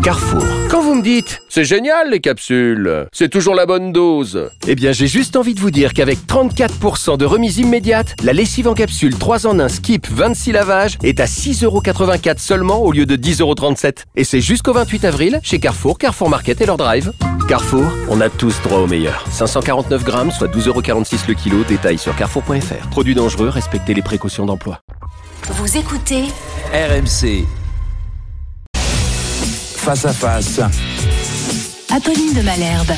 Carrefour. Quand vous me dites « C'est génial les capsules, c'est toujours la bonne dose », eh bien j'ai juste envie de vous dire qu'avec 34% de remise immédiate, la lessive en capsule 3 en 1 Skip 26 lavages est à 6,84€ seulement au lieu de 10,37€. Et c'est jusqu'au 28 avril chez Carrefour, Carrefour Market et leur drive. Carrefour, on a tous droit au meilleur. 549 grammes, soit 12,46€ le kilo. Détail sur carrefour.fr. Produit dangereux, respectez les précautions d'emploi. Vous écoutez RMC. Face à face. Apolline de Malherbe.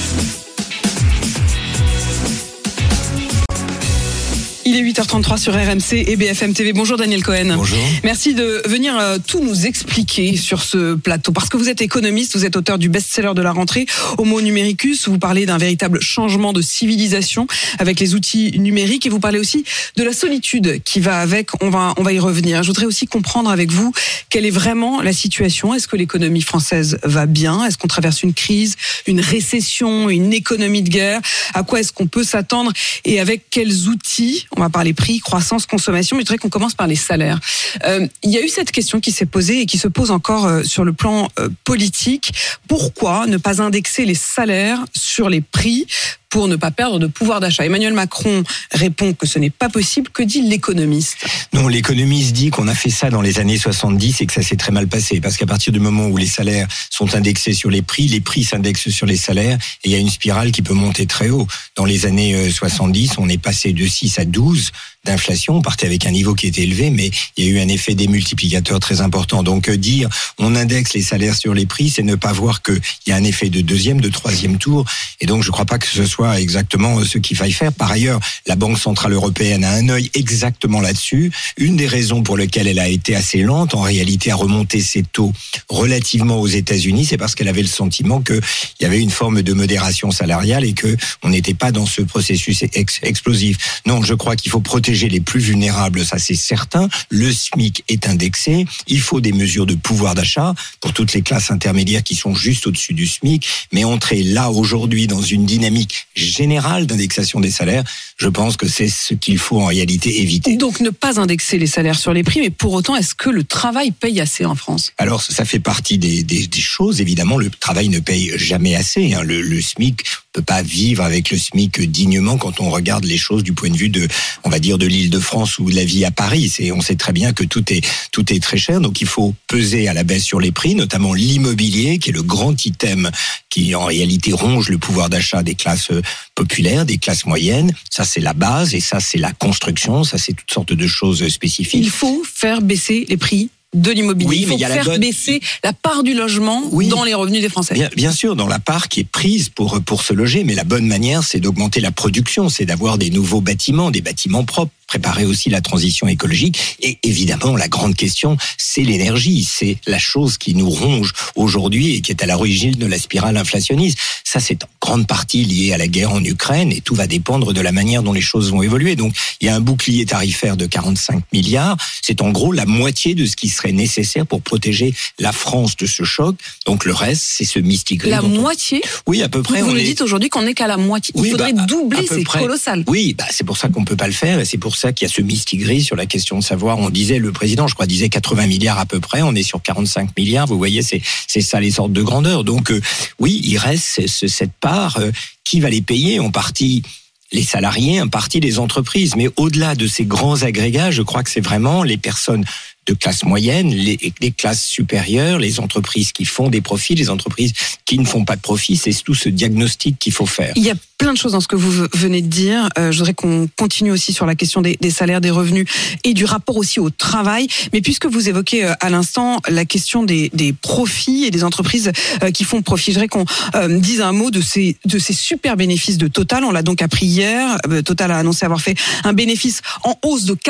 Il est 8h33 sur RMC et BFM TV. Bonjour Daniel Cohen. Bonjour. Merci de venir tout nous expliquer sur ce plateau. Parce que vous êtes économiste, vous êtes auteur du best-seller de la rentrée, Homo Numericus. Vous parlez d'un véritable changement de civilisation avec les outils numériques. Et vous parlez aussi de la solitude qui va avec. On va y revenir. Je voudrais aussi comprendre avec vous quelle est vraiment la situation. Est-ce que l'économie française va bien? Est-ce qu'on traverse une crise, une récession, une économie de guerre? À quoi est-ce qu'on peut s'attendre? Et avec quels outils? On va parler prix, croissance, consommation, mais je voudrais qu'on commence par les salaires. Il y a eu cette question qui s'est posée et qui se pose encore sur le plan politique. Pourquoi ne pas indexer les salaires sur les prix pour ne pas perdre de pouvoir d'achat? Emmanuel Macron répond que ce n'est pas possible. Que dit l'économiste? Non, l'économiste dit qu'on a fait ça dans les années 70 et que ça s'est très mal passé. Parce qu'à partir du moment où les salaires sont indexés sur les prix s'indexent sur les salaires et il y a une spirale qui peut monter très haut. Dans les années 70, on est passé de 6 à 12 d'inflation. On partait avec un niveau qui était élevé, mais il y a eu un effet démultiplicateur très important. Donc dire on indexe les salaires sur les prix, c'est ne pas voir qu'il y a un effet de deuxième, de troisième tour. Et donc je ne crois pas que ce soit exactement ce qu'il faille faire. Par ailleurs, la Banque Centrale Européenne a un œil exactement là-dessus. Une des raisons pour lesquelles elle a été assez lente, en réalité, à remonter ses taux relativement aux États-Unis, c'est parce qu'elle avait le sentiment qu'il y avait une forme de modération salariale et que on n'était pas dans ce processus explosif. Non, je crois qu'il faut protéger les plus vulnérables, ça c'est certain. Le SMIC est indexé. Il faut des mesures de pouvoir d'achat pour toutes les classes intermédiaires qui sont juste au-dessus du SMIC. Mais entrer là aujourd'hui dans une dynamique générale d'indexation des salaires, je pense que c'est ce qu'il faut en réalité éviter. Donc ne pas indexer les salaires sur les prix, mais pour autant, est-ce que le travail paye assez en France? Alors ça fait partie des choses. Évidemment, le travail ne paye jamais assez. Le SMIC peut pas vivre avec le SMIC dignement quand on regarde les choses du point de vue de, on va dire, de l'Île-de-France ou de la vie à Paris. On sait très bien que tout est très cher, donc il faut peser à la baisse sur les prix, notamment l'immobilier, qui est le grand item qui en réalité ronge le pouvoir d'achat des classes populaires, des classes moyennes. Ça c'est la base et ça c'est la construction, ça c'est toutes sortes de choses spécifiques. Il faut faire baisser les prix de l'immobilier. Oui, il faut faire baisser la part du logement dans les revenus des Français. Bien sûr, dans la part qui est prise pour se loger, mais la bonne manière, c'est d'augmenter la production, c'est d'avoir des nouveaux bâtiments, des bâtiments propres, préparer aussi la transition écologique. Et évidemment, la grande question, c'est l'énergie. C'est la chose qui nous ronge aujourd'hui et qui est à l'origine de la spirale inflationniste. Ça, c'est en grande partie lié à la guerre en Ukraine et tout va dépendre de la manière dont les choses vont évoluer. Donc, il y a un bouclier tarifaire de 45 milliards. C'est en gros la moitié de ce qui serait nécessaire pour protéger la France de ce choc. Donc, le reste, c'est ce mystique. La moitié? Oui, à peu près. Vous nous dites aujourd'hui qu'on n'est qu'à la moitié. Il faudrait doubler, c'est colossal. Oui, c'est pour ça qu'on peut pas le faire et c'est pour ça qu'il y a ce mistigris sur la question de savoir. On disait, le président, je crois, disait 80 milliards à peu près. On est sur 45 milliards. Vous voyez, c'est ça les sortes de grandeur. Donc, oui, il reste cette part. Qui va les payer? En partie les salariés, en partie les entreprises. Mais au-delà de ces grands agrégats, je crois que c'est vraiment les personnes de classe moyenne, les classes supérieures, les entreprises qui font des profits, les entreprises qui ne font pas de profits. C'est tout ce diagnostic qu'il faut faire. Il y a plein de choses dans ce que vous venez de dire. Je voudrais qu'on continue aussi sur la question des salaires, des revenus et du rapport aussi au travail. Mais puisque vous évoquez à l'instant la question des profits et des entreprises qui font profit, je voudrais qu'on dise un mot de ces super bénéfices de Total. On l'a donc appris hier. Total a annoncé avoir fait un bénéfice en hausse de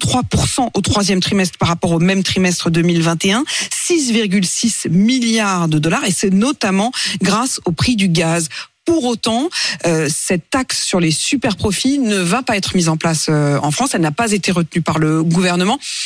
43% au troisième trimestre par rapport au même trimestre 2021, 6,6 milliards de dollars, et c'est notamment grâce au prix du gaz. Pour autant, cette taxe sur les super profits ne va pas être mise en place en France. Elle n'a pas été retenue par le gouvernement.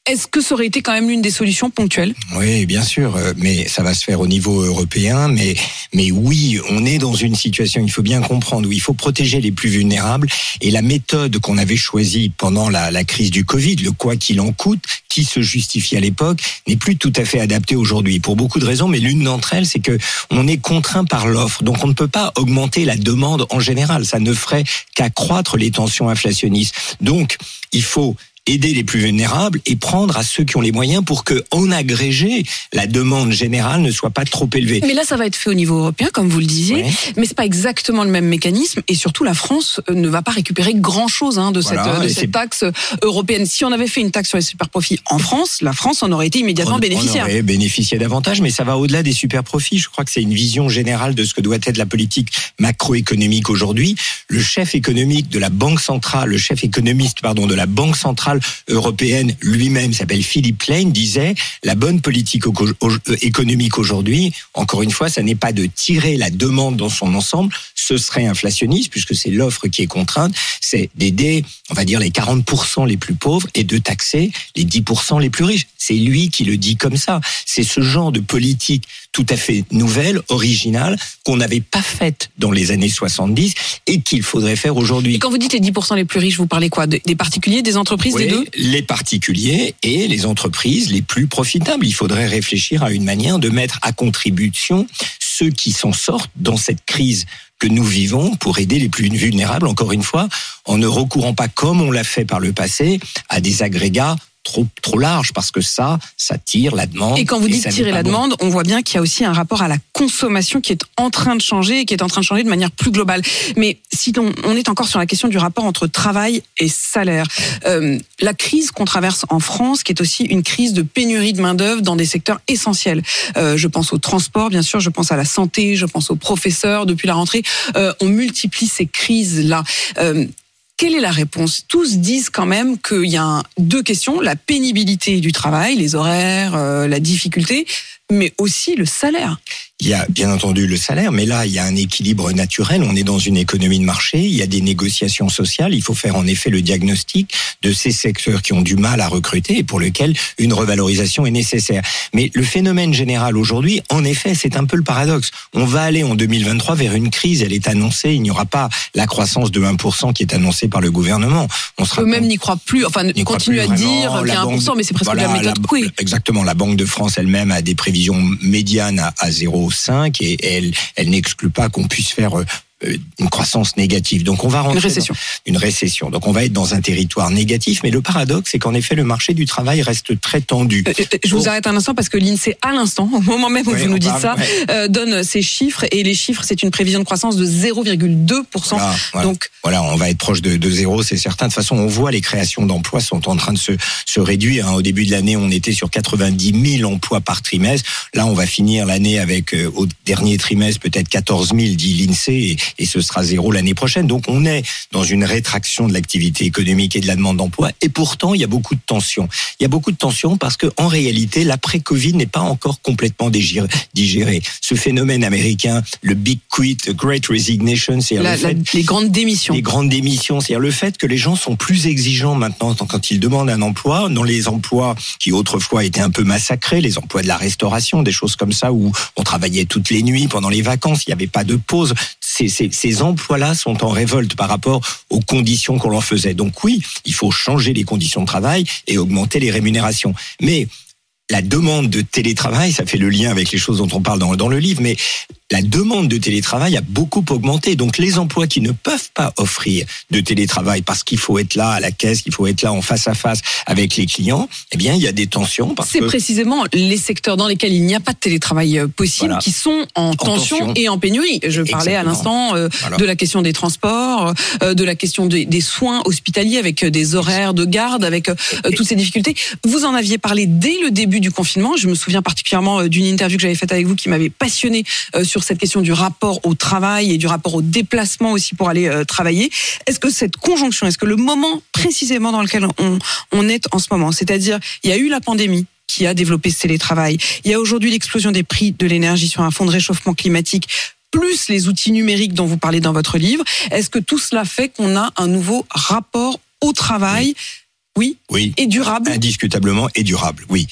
Est-ce que ça aurait été quand même l'une des solutions ponctuelles ? Oui, bien sûr, mais ça va se faire au niveau européen. Mais oui, on est dans une situation, il faut bien comprendre, où il faut protéger les plus vulnérables. Et la méthode qu'on avait choisie pendant la crise du Covid, le quoi qu'il en coûte, qui se justifie à l'époque, n'est plus tout à fait adaptée aujourd'hui. Pour beaucoup de raisons, mais l'une d'entre elles, c'est que on est contraint par l'offre. Donc on ne peut pas augmenter la demande en général. Ça ne ferait qu'accroître les tensions inflationnistes. Donc, il faut aider les plus vulnérables et prendre à ceux qui ont les moyens pour que, en agrégé, la demande générale ne soit pas trop élevée. Mais là, ça va être fait au niveau européen, comme vous le disiez, mais c'est pas exactement le même mécanisme. Et surtout, la France ne va pas récupérer grand-chose de cette taxe européenne. Si on avait fait une taxe sur les super-profits en France, la France en aurait été immédiatement bénéficiaire. On aurait bénéficié davantage, mais ça va au-delà des super-profits. Je crois que c'est une vision générale de ce que doit être la politique macroéconomique aujourd'hui. Le chef économique de la Banque centrale, le chef économiste, de la Banque centrale européenne lui-même, s'appelle Philippe Lane, disait la bonne politique économique aujourd'hui, encore une fois, ça n'est pas de tirer la demande dans son ensemble, ce serait inflationniste puisque c'est l'offre qui est contrainte, c'est d'aider, on va dire, les 40% les plus pauvres et de taxer les 10% les plus riches. C'est lui qui le dit comme ça. C'est ce genre de politique tout à fait nouvelle, originale, qu'on n'avait pas faite dans les années 70 et qu'il faudrait faire aujourd'hui. Et quand vous dites les 10% les plus riches, vous parlez quoi ? Des particuliers, des entreprises, des deux ? Les particuliers et les entreprises les plus profitables. Il faudrait réfléchir à une manière de mettre à contribution ceux qui s'en sortent dans cette crise que nous vivons pour aider les plus vulnérables, encore une fois, en ne recourant pas, comme on l'a fait par le passé, à des agrégats trop large, parce que ça tire la demande. Et quand vous dites tirer la demande, on voit bien qu'il y a aussi un rapport à la consommation qui est en train de changer et qui est en train de changer de manière plus globale. Mais si on est encore sur la question du rapport entre travail et salaire, la crise qu'on traverse en France, qui est aussi une crise de pénurie de main-d'œuvre dans des secteurs essentiels. Je pense au transport, bien sûr, je pense à la santé, je pense aux professeurs. Depuis la rentrée, on multiplie ces crises-là. Quelle est la réponse ? Tous disent quand même qu'il y a deux questions, la pénibilité du travail, les horaires, la difficulté, mais aussi le salaire. Il y a bien entendu le salaire, mais là, il y a un équilibre naturel. On est dans une économie de marché, il y a des négociations sociales. Il faut faire en effet le diagnostic de ces secteurs qui ont du mal à recruter et pour lesquels une revalorisation est nécessaire. Mais le phénomène général aujourd'hui, en effet, c'est un peu le paradoxe. On va aller en 2023 vers une crise, elle est annoncée. Il n'y aura pas la croissance de 1% qui est annoncée par le gouvernement. Eux-mêmes n'y croient plus, continuent à dire qu'il y a 1%, mais c'est presque la méthode Coué. Exactement, la Banque de France elle-même a des prévisions médianes à 0,5 et elle n'exclut pas qu'on puisse faire une croissance négative. Donc on va rentrer une récession. Donc on va être dans un territoire négatif, mais le paradoxe c'est qu'en effet le marché du travail reste très tendu. Je vous arrête un instant parce que l'INSEE à l'instant, au moment même où vous nous dites ça, donne ces chiffres et les chiffres c'est une prévision de croissance de 0,2%. Donc voilà, on va être proche de zéro, c'est certain. De toute façon, on voit les créations d'emplois sont en train de se réduire. Au début de l'année, on était sur 90 000 emplois par trimestre. Là, on va finir l'année avec au dernier trimestre peut-être 14 000 dit l'INSEE et ce sera zéro l'année prochaine. Donc on est dans une rétraction de l'activité économique et de la demande d'emploi. Et pourtant, il y a beaucoup de tensions. Il y a beaucoup de tensions parce que en réalité, l'après-Covid n'est pas encore complètement digéré. Ce phénomène américain, le Big Quit, the Great Resignation, c'est les grandes démissions. Les grandes démissions, c'est-à-dire le fait que les gens sont plus exigeants maintenant quand ils demandent un emploi. Dans les emplois qui autrefois étaient un peu massacrés, les emplois de la restauration, des choses comme ça où on travaillait toutes les nuits pendant les vacances, il n'y avait pas de pause. Ces emplois-là sont en révolte par rapport aux conditions qu'on leur faisait. Donc oui, il faut changer les conditions de travail et augmenter les rémunérations. Mais la demande de télétravail, ça fait le lien avec les choses dont on parle dans le livre, mais la demande de télétravail a beaucoup augmenté. Donc les emplois qui ne peuvent pas offrir de télétravail parce qu'il faut être là à la caisse, qu'il faut être là en face à face avec les clients, eh bien il y a des tensions. C'est précisément les secteurs dans lesquels il n'y a pas de télétravail possible qui sont en tension et en pénurie. Je parlais à l'instant de la question des transports, de la question des soins hospitaliers avec des horaires de garde, avec toutes ces difficultés. Vous en aviez parlé dès le début du confinement. Je me souviens particulièrement d'une interview que j'avais faite avec vous qui m'avait passionné sur cette question du rapport au travail et du rapport au déplacement aussi pour aller travailler. Est-ce que cette conjonction, est-ce que le moment précisément dans lequel on est en ce moment, c'est-à-dire il y a eu la pandémie qui a développé ce télétravail, il y a aujourd'hui l'explosion des prix de l'énergie sur un fond de réchauffement climatique, plus les outils numériques dont vous parlez dans votre livre, est-ce que tout cela fait qu'on a un nouveau rapport au travail ? Oui. Et durable. Indiscutablement et durable, oui.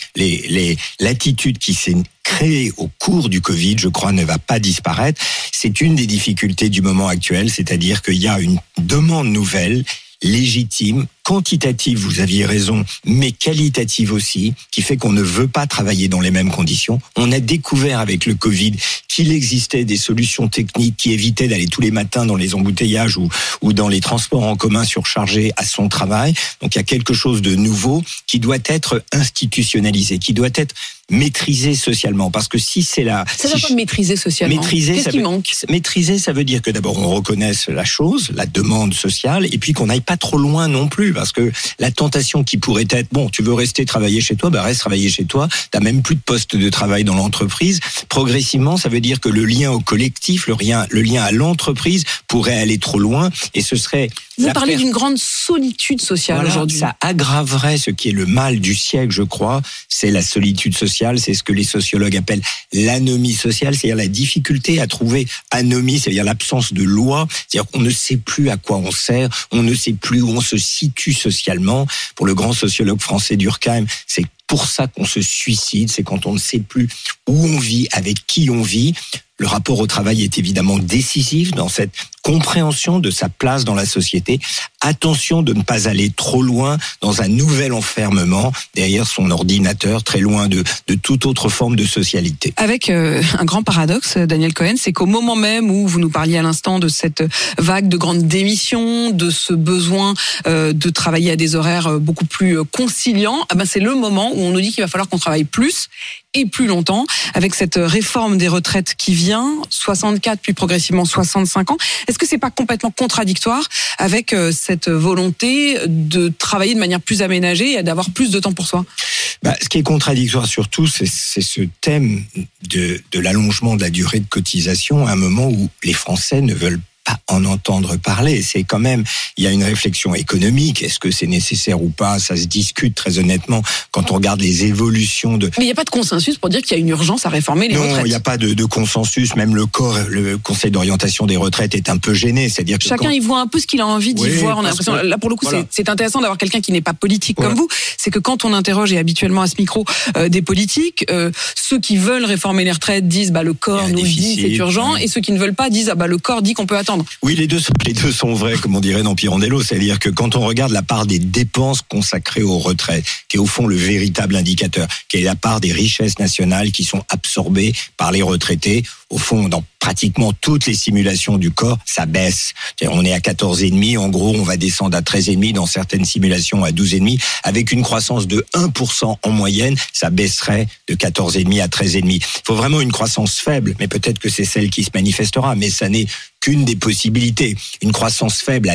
L'attitude qui s'est créée au cours du Covid, je crois, ne va pas disparaître. C'est une des difficultés du moment actuel, c'est-à-dire qu'il y a une demande nouvelle, légitime, quantitative, vous aviez raison, mais qualitative aussi, qui fait qu'on ne veut pas travailler dans les mêmes conditions. On a découvert avec le Covid qu'il existait des solutions techniques qui évitaient d'aller tous les matins dans les embouteillages ou dans les transports en commun surchargés à son travail. Donc il y a quelque chose de nouveau qui doit être institutionnalisé, qui doit être maîtrisé socialement. Parce que si c'est là... Ça veut pas maîtriser socialement. Qu'est-ce qui manque ? Maîtriser, ça veut dire que d'abord on reconnaisse la chose, la demande sociale, et puis qu'on n'aille pas trop loin non plus. Parce que la tentation qui pourrait être, bon, tu veux rester travailler chez toi, reste travailler chez toi, t'as même plus de poste de travail dans l'entreprise. Progressivement, ça veut dire que le lien au collectif, le lien à l'entreprise pourrait aller trop loin, et ce serait... Vous parlez d'une grande solitude sociale aujourd'hui. Ça aggraverait ce qui est le mal du siècle, je crois, c'est la solitude sociale, c'est ce que les sociologues appellent l'anomie sociale, c'est-à-dire la difficulté à trouver anomie, c'est-à-dire l'absence de loi, c'est-à-dire qu'on ne sait plus à quoi on sert, on ne sait plus où on se situe socialement. Pour le grand sociologue français Durkheim, c'est pour ça qu'on se suicide, c'est quand on ne sait plus où on vit, avec qui on vit. Le rapport au travail est évidemment décisif dans cette compréhension de sa place dans la société. Attention de ne pas aller trop loin dans un nouvel enfermement derrière son ordinateur, très loin de toute autre forme de socialité. Avec un grand paradoxe, Daniel Cohen, c'est qu'au moment même où vous nous parliez à l'instant de cette vague de grandes démissions, de ce besoin de travailler à des horaires beaucoup plus conciliants, c'est le moment où on nous dit qu'il va falloir qu'on travaille plus et plus longtemps, avec cette réforme des retraites qui vient, 64 puis progressivement 65 ans. Est-ce que c'est pas complètement contradictoire avec cette volonté de travailler de manière plus aménagée et d'avoir plus de temps pour soi ? Ce qui est contradictoire surtout, c'est ce thème de l'allongement de la durée de cotisation à un moment où les Français ne veulent pas en entendre parler. C'est quand même, il y a une réflexion économique. Est-ce que c'est nécessaire ou pas ? Ça se discute très honnêtement quand on regarde les évolutions de... Mais il n'y a pas de consensus pour dire qu'il y a une urgence à réformer les retraites. Non, il n'y a pas de consensus. Même le Conseil d'orientation des retraites est un peu gêné. C'est-à-dire que chacun y voit un peu ce qu'il a envie d'y voir. On a l'impression, là pour le coup, c'est intéressant d'avoir quelqu'un qui n'est pas politique comme vous. C'est que quand on interroge, et habituellement à ce micro, des politiques, ceux qui veulent réformer les retraites disent le corps nous dit c'est urgent, et ceux qui ne veulent pas disent le corps dit qu'on peut attendre. Oui, les deux sont vrais, comme on dirait dans Pirandello. C'est-à-dire que quand on regarde la part des dépenses consacrées aux retraites, qui est au fond le véritable indicateur, qui est la part des richesses nationales qui sont absorbées par les retraités, au fond, dans pratiquement toutes les simulations du corps, ça baisse. On est à 14,5, en gros, on va descendre à 13,5, dans certaines simulations à 12,5, avec une croissance de 1% en moyenne, ça baisserait de 14,5 à 13,5. Il faut vraiment une croissance faible, mais peut-être que c'est celle qui se manifestera, mais ça n'est qu'une des possibilités. Une croissance faible à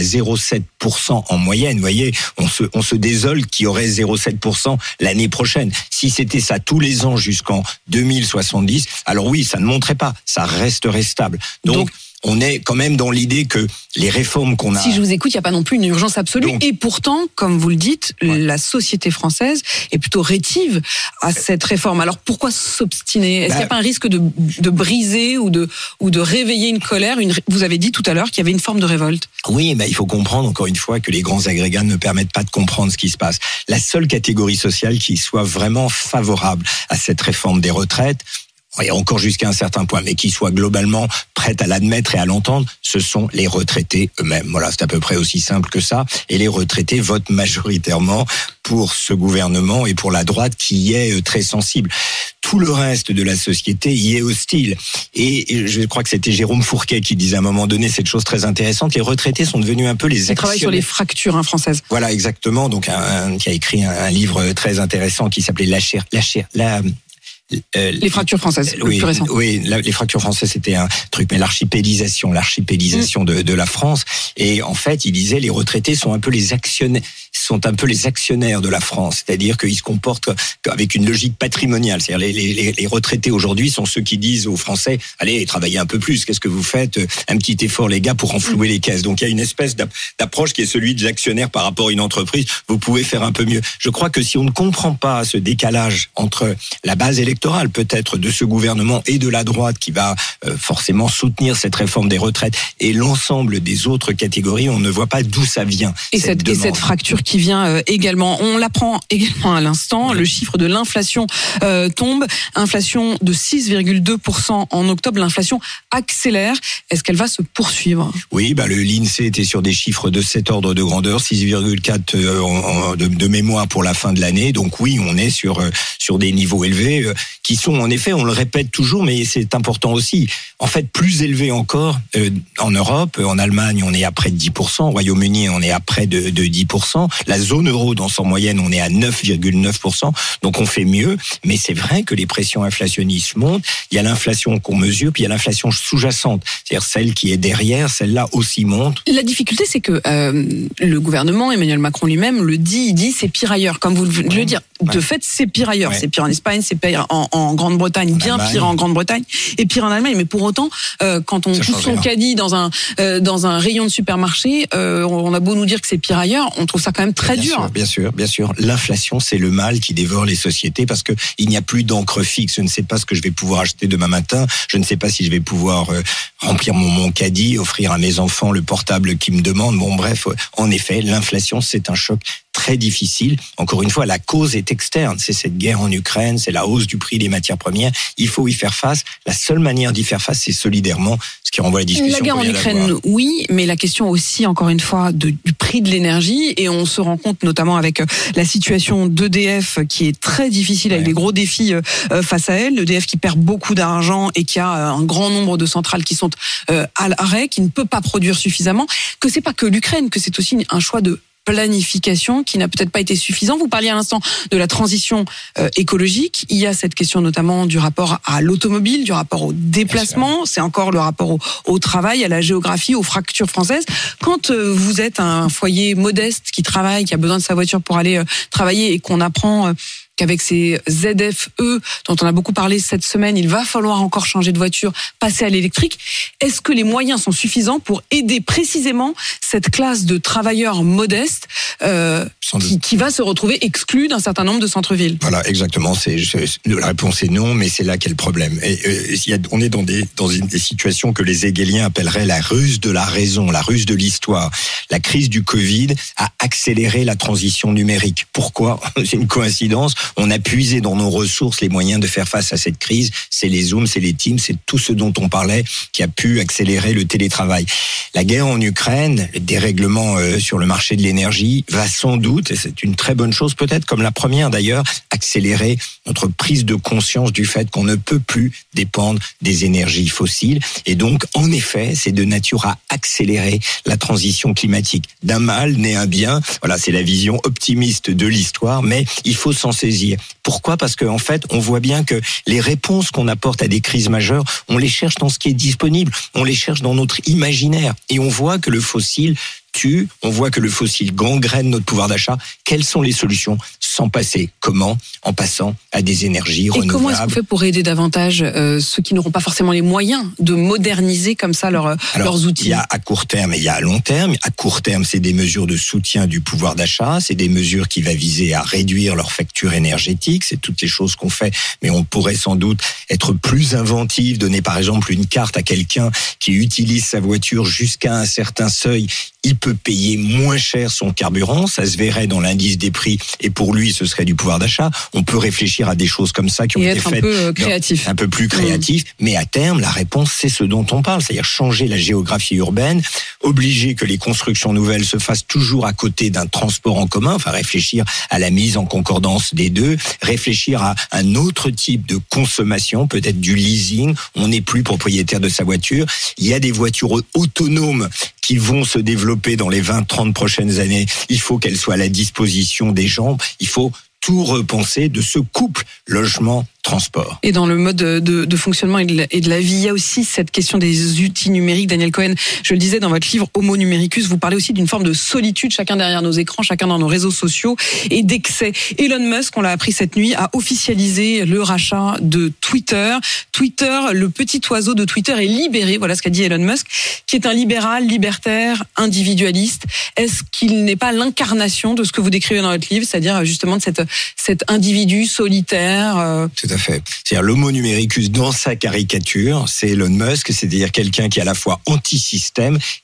0,7% en moyenne, vous voyez, on se désole qu'il y aurait 0,7% l'année prochaine. Si c'était ça tous les ans jusqu'en 2070, alors oui, ça ne monterait pas, ça resterait stable. Donc on est quand même dans l'idée que les réformes qu'on a... Si je vous écoute, il n'y a pas non plus une urgence absolue. Et pourtant, comme vous le dites, la société française est plutôt rétive à cette réforme. Alors pourquoi s'obstiner ? Est-ce qu'il n'y a pas un risque de briser ou de réveiller une colère ? Vous avez dit tout à l'heure qu'il y avait une forme de révolte. Oui, il faut comprendre encore une fois que les grands agrégats ne permettent pas de comprendre ce qui se passe. La seule catégorie sociale qui soit vraiment favorable à cette réforme des retraites, et encore jusqu'à un certain point, mais qui soit globalement prête à l'admettre et à l'entendre, ce sont les retraités eux-mêmes. Voilà, c'est à peu près aussi simple que ça. Et les retraités votent majoritairement pour ce gouvernement et pour la droite qui y est très sensible. Tout le reste de la société y est hostile. Et je crois que c'était Jérôme Fourquet qui disait à un moment donné cette chose très intéressante. Les retraités sont devenus un peu les actionnaires. Il travaille sur les fractures françaises. Voilà, exactement. Donc, qui a écrit un livre très intéressant qui s'appelait les fractures françaises, le plus récent. Oui, les fractures françaises, c'était un truc, mais l'archipélisation de la France. Et en fait, il disait, les retraités sont un peu les actionnaires de la France. C'est-à-dire qu'ils se comportent avec une logique patrimoniale. C'est-à-dire, les retraités aujourd'hui sont ceux qui disent aux Français, allez, travaillez un peu plus. Qu'est-ce que vous faites? Un petit effort, les gars, pour renflouer les caisses. Donc, il y a une espèce d'approche qui est celui de l'actionnaire par rapport à une entreprise. Vous pouvez faire un peu mieux. Je crois que si on ne comprend pas ce décalage entre la base électorale, peut-être, de ce gouvernement et de la droite qui va forcément soutenir cette réforme des retraites et l'ensemble des autres catégories, on ne voit pas d'où ça vient. Et cette fracture qui qui vient également. On l'apprend également à l'instant, le chiffre de l'inflation tombe. Inflation de 6,2% en octobre. L'inflation accélère. Est-ce qu'elle va se poursuivre ? Oui, l'INSEE était sur des chiffres de cet ordre de grandeur, 6,4 de mémoire pour la fin de l'année. Donc oui, on est sur des niveaux élevés qui sont en effet, on le répète toujours, mais c'est important aussi, en fait plus élevés encore en Europe. En Allemagne, on est à près de 10%. Au Royaume-Uni, on est à près de 10%. La zone euro, dans son moyenne, on est à 9,9%. Donc on fait mieux. Mais c'est vrai que les pressions inflationnistes montent. Il y a l'inflation qu'on mesure, puis il y a l'inflation sous-jacente. C'est-à-dire celle qui est derrière, celle-là aussi monte. La difficulté, c'est que le gouvernement, Emmanuel Macron lui-même, il dit c'est pire ailleurs. Comme vous le dire, de fait, c'est pire ailleurs. Ouais. C'est pire en Espagne, c'est pire en Grande-Bretagne, bien pire en Grande-Bretagne, et pire en Allemagne. Mais pour autant, quand on pousse son caddie dans un rayon de supermarché, on a beau nous dire que c'est pire ailleurs, on trouve ça quand même très dur. Bien sûr. L'inflation, c'est le mal qui dévore les sociétés parce que il n'y a plus d'encre fixe. Je ne sais pas ce que je vais pouvoir acheter demain matin. Je ne sais pas si je vais pouvoir remplir mon caddie, offrir à mes enfants le portable qu'ils me demandent. Bon, bref, en effet, l'inflation, c'est un choc très difficile. Encore une fois, la cause est externe. C'est cette guerre en Ukraine, c'est la hausse du prix des matières premières. Il faut y faire face. La seule manière d'y faire face, c'est solidairement, ce qui renvoie à la discussion. La guerre en Ukraine, oui, mais la question aussi, encore une fois, du prix de l'énergie. Et on se rend compte, notamment avec la situation d'EDF, qui est très difficile, avec des gros défis face à elle. EDF qui perd beaucoup d'argent et qui a un grand nombre de centrales qui sont à l'arrêt, qui ne peut pas produire suffisamment. Que c'est pas que l'Ukraine, que c'est aussi un choix de planification qui n'a peut-être pas été suffisant. Vous parliez à l'instant de la transition écologique. Il y a cette question notamment du rapport à l'automobile, du rapport au déplacement. C'est encore le rapport au travail, à la géographie, aux fractures françaises. Quand vous êtes un foyer modeste qui travaille, qui a besoin de sa voiture pour aller travailler et qu'on apprend qu'avec ces ZFE dont on a beaucoup parlé cette semaine, il va falloir encore changer de voiture, passer à l'électrique. Est-ce que les moyens sont suffisants pour aider précisément cette classe de travailleurs modestes qui va se retrouver exclue d'un certain nombre de centres-villes ? Voilà, exactement. La réponse est non, mais c'est là qu'est le problème. On est dans des situations que les hégéliens appelleraient la ruse de la raison, la ruse de l'histoire. La crise du Covid a accéléré la transition numérique. Pourquoi ? C'est une coïncidence. On a puisé dans nos ressources les moyens de faire face à cette crise. C'est les Zooms, c'est les Teams, c'est tout ce dont on parlait qui a pu accélérer le télétravail. La guerre en Ukraine, le dérèglement sur le marché de l'énergie va sans doute, et c'est une très bonne chose peut-être, comme la première d'ailleurs, accélérer notre prise de conscience du fait qu'on ne peut plus dépendre des énergies fossiles. Et donc, en effet, c'est de nature à accélérer la transition climatique. D'un mal naît un bien. Voilà, c'est la vision optimiste de l'histoire, mais il faut s'en saisir. Pourquoi ? Parce qu'en fait, on voit bien que les réponses qu'on apporte à des crises majeures, on les cherche dans ce qui est disponible, on les cherche dans notre imaginaire. Et on voit que le fossile tue, on voit que le fossile gangrène notre pouvoir d'achat. Quelles sont les solutions ? Sans passer. Comment ? En passant à des énergies renouvelables. Et comment est-ce qu'on fait pour aider davantage ceux qui n'auront pas forcément les moyens de moderniser comme ça leurs outils ? Il y a à court terme et il y a à long terme. À court terme, c'est des mesures de soutien du pouvoir d'achat, c'est des mesures qui vont viser à réduire leur facture énergétique, c'est toutes les choses qu'on fait, mais on pourrait sans doute être plus inventif, donner par exemple une carte à quelqu'un qui utilise sa voiture jusqu'à un certain seuil. Il peut payer moins cher son carburant, ça se verrait dans l'indice des prix et pour lui ce serait du pouvoir d'achat. On peut réfléchir à des choses comme ça qui ont été faites un peu plus créatif, mais à terme la réponse c'est ce dont on parle, c'est-à-dire changer la géographie urbaine, obliger que les constructions nouvelles se fassent toujours à côté d'un transport en commun, enfin réfléchir à la mise en concordance des deux, réfléchir à un autre type de consommation, peut-être du leasing, on n'est plus propriétaire de sa voiture, il y a des voitures autonomes qui vont se développer dans les 20-30 prochaines années. Il faut qu'elles soient à la disposition des gens. Il faut tout repenser de ce couple logement-transport. Et dans le mode de fonctionnement et de la vie, il y a aussi cette question des outils numériques. Daniel Cohen, je le disais dans votre livre Homo numericus, vous parlez aussi d'une forme de solitude, chacun derrière nos écrans, chacun dans nos réseaux sociaux, et d'excès. Elon Musk, on l'a appris cette nuit, a officialisé le rachat de Twitter. Twitter, le petit oiseau de Twitter est libéré, voilà ce qu'a dit Elon Musk, qui est un libéral, libertaire, individualiste. Est-ce qu'il n'est pas l'incarnation de ce que vous décrivez dans votre livre, c'est-à-dire justement de cet individu solitaire Tout à fait. C'est-à-dire l'homo numericus dans sa caricature, c'est Elon Musk, c'est-à-dire quelqu'un qui est à la fois anti-système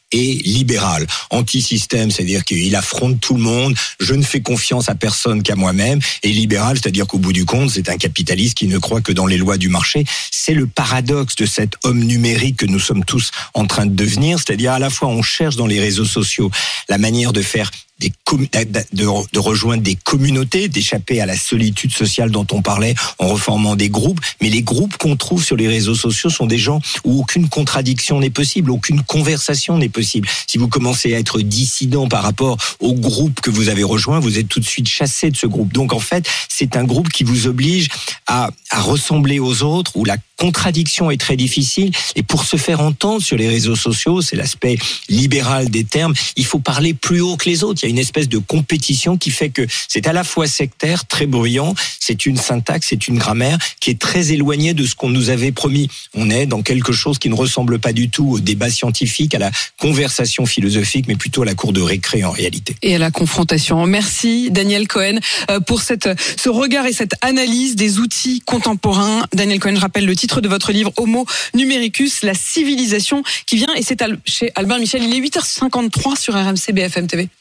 est libéral. Anti-système, c'est-à-dire qu'il affronte tout le monde, je ne fais confiance à personne qu'à moi-même, et libéral, c'est-à-dire qu'au bout du compte, c'est un capitaliste qui ne croit que dans les lois du marché. C'est le paradoxe de cet homme numérique que nous sommes tous en train de devenir, c'est-à-dire à la fois on cherche dans les réseaux sociaux la manière de faire de rejoindre des communautés, d'échapper à la solitude sociale dont on parlait en reformant des groupes. Mais les groupes qu'on trouve sur les réseaux sociaux sont des gens où aucune contradiction n'est possible, aucune conversation n'est possible. Si vous commencez à être dissident par rapport au groupe que vous avez rejoint, vous êtes tout de suite chassé de ce groupe. Donc en fait, c'est un groupe qui vous oblige à ressembler aux autres, où la contradiction est très difficile. Et pour se faire entendre sur les réseaux sociaux, c'est l'aspect libéral des termes, il faut parler plus haut que les autres. Il y a une espèce de compétition qui fait que c'est à la fois sectaire, très bruyant, c'est une syntaxe, c'est une grammaire qui est très éloignée de ce qu'on nous avait promis. On est dans quelque chose qui ne ressemble pas du tout au débat scientifique, à la conversation philosophique, mais plutôt à la cour de récré en réalité. Et à la confrontation. Merci Daniel Cohen pour ce regard et cette analyse des outils contemporains. Daniel Cohen, je rappelle le titre de votre livre Homo Numericus, la civilisation qui vient, et c'est chez Albin Michel. Il est 8h53 sur RMC BFM TV.